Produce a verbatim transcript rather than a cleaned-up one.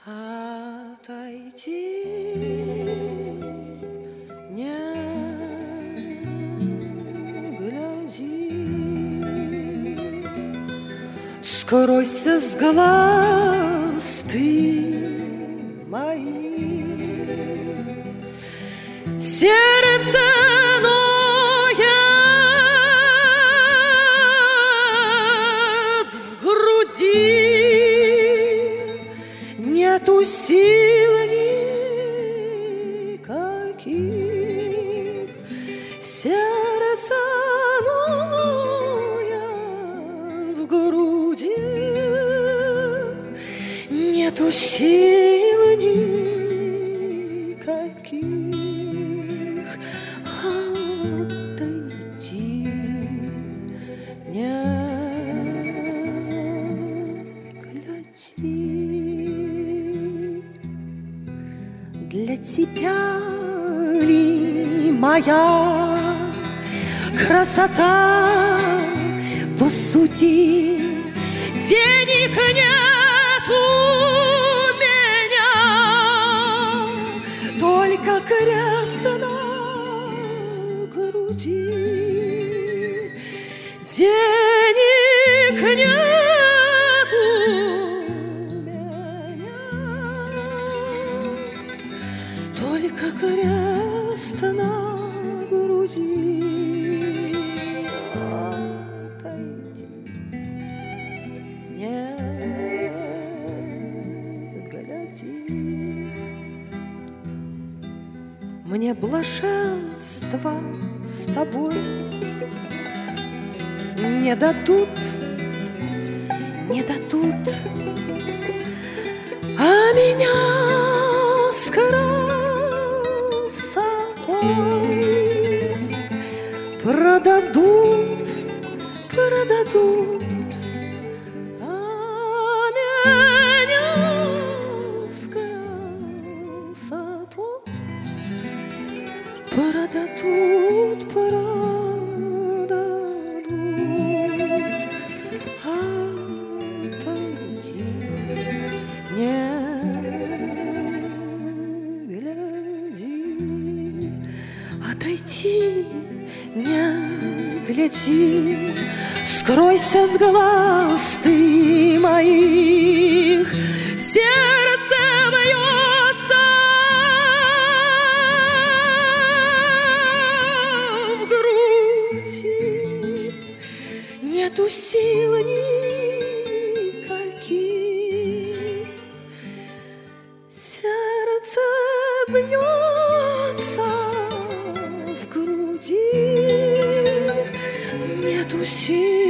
Отойти, не гляди, скройся с глаз ты моих. Сердце ноет в груди, нету сил никаких. Сердце ноет в груди, нету сил никаких. Отойти, не гляди. Для тебя ли моя красота? Посуди, денег нет у меня, только крест на груди. Денег нет у меня, только крест на груди. Отойди, не гляди. Мне блаженство с тобой не дадут, не дадут, а меня с красотой продадут, продадут, а меня с красотой продадут, продадут. Отойди, не гляди. Отойди, не гляди. Скройся с глаз ты моих. Сердце бьется в груди, нету сил никаких. Сердце бьется в груди, нету сил.